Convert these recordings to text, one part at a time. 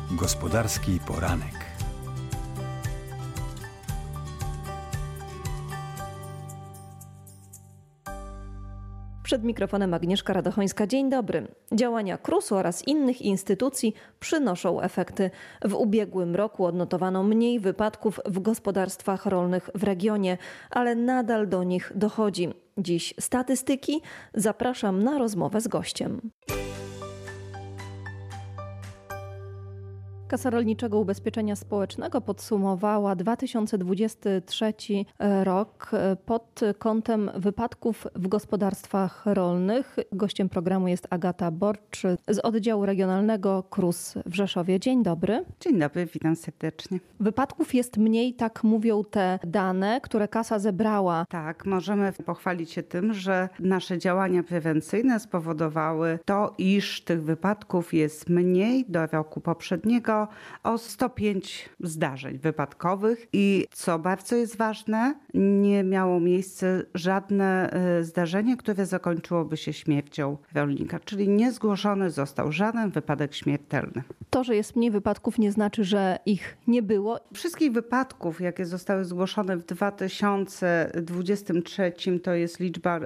Gospodarski poranek. Przed mikrofonem Agnieszka Radochońska. Dzień dobry. Działania KRUS-u oraz innych instytucji przynoszą efekty. W ubiegłym roku odnotowano mniej wypadków w gospodarstwach rolnych w regionie, ale nadal do nich dochodzi. Dziś statystyki. Zapraszam na rozmowę z gościem. Kasa Rolniczego Ubezpieczenia Społecznego podsumowała 2023 rok pod kątem wypadków w gospodarstwach rolnych. Gościem programu jest Agata Borcz z oddziału regionalnego KRUS w Rzeszowie. Dzień dobry. Dzień dobry, witam serdecznie. Wypadków jest mniej, tak mówią te dane, które kasa zebrała. Tak, możemy pochwalić się tym, że nasze działania prewencyjne spowodowały to, iż tych wypadków jest mniej do roku poprzedniego o 105 zdarzeń wypadkowych i co bardzo jest ważne, nie miało miejsca żadne zdarzenie, które zakończyłoby się śmiercią rolnika, czyli nie zgłoszony został żaden wypadek śmiertelny. To, że jest mniej wypadków, nie znaczy, że ich nie było. Wszystkich wypadków, jakie zostały zgłoszone w 2023, to jest liczba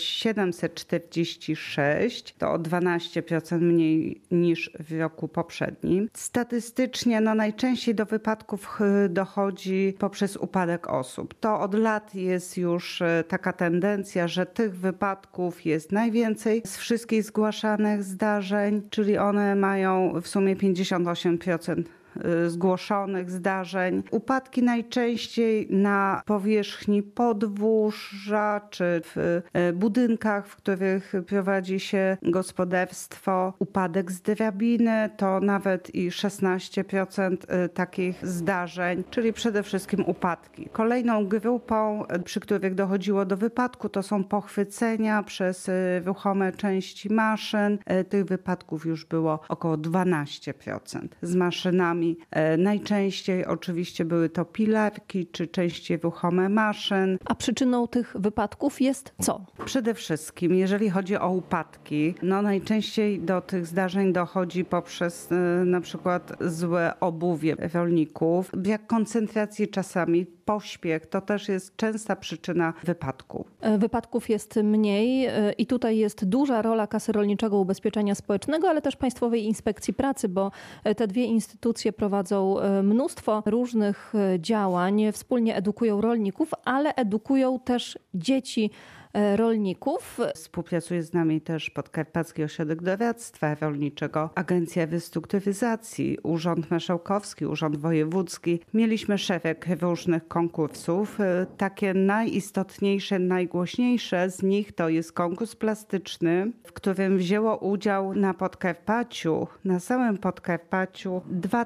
746, to o 12% mniej niż w roku poprzednim. Statystycznie najczęściej do wypadków dochodzi poprzez upadek osób. To od lat jest już taka tendencja, że tych wypadków jest najwięcej z wszystkich zgłaszanych zdarzeń, czyli one mają w sumie 58% zgłoszonych zdarzeń. Upadki najczęściej na powierzchni podwórza czy w budynkach, w których prowadzi się gospodarstwo. Upadek z drabiny to nawet i 16% takich zdarzeń, czyli przede wszystkim upadki. Kolejną grupą, przy których dochodziło do wypadku, to są pochwycenia przez ruchome części maszyn. Tych wypadków już było około 12% z maszynami. Najczęściej oczywiście były to pilarki czy części ruchome maszyn. A przyczyną tych wypadków jest co? Przede wszystkim, jeżeli chodzi o upadki, najczęściej do tych zdarzeń dochodzi poprzez na przykład złe obuwie rolników, brak koncentracji czasami, pośpiech, to też jest częsta przyczyna wypadku. Wypadków jest mniej i tutaj jest duża rola Kasy Rolniczego Ubezpieczenia Społecznego, ale też Państwowej Inspekcji Pracy, bo te dwie instytucje prowadzą mnóstwo różnych działań, wspólnie edukują rolników, ale edukują też dzieci rolników. Współpracuje z nami też Podkarpacki Ośrodek Doradztwa Rolniczego, Agencja Restrukturyzacji, Urząd Marszałkowski, Urząd Wojewódzki. Mieliśmy szereg różnych konkursów. Takie najistotniejsze, najgłośniejsze z nich to jest konkurs plastyczny, w którym wzięło udział na Podkarpaciu, na całym Podkarpaciu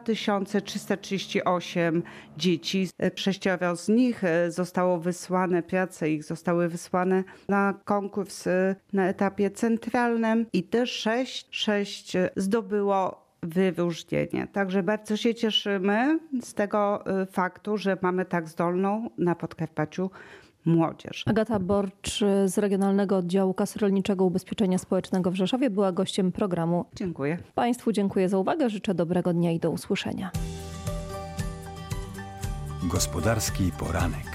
2338 dzieci. 6 z nich zostało wysłane, prace ich zostały wysłane na konkurs na etapie centralnym i też 6 zdobyło wyróżnienie. Także bardzo się cieszymy z tego faktu, że mamy tak zdolną na Podkarpaciu młodzież. Agata Borcz z Regionalnego Oddziału Kasy Rolniczego Ubezpieczenia Społecznego w Rzeszowie była gościem programu. Dziękuję. Państwu dziękuję za uwagę. Życzę dobrego dnia i do usłyszenia. Gospodarski poranek.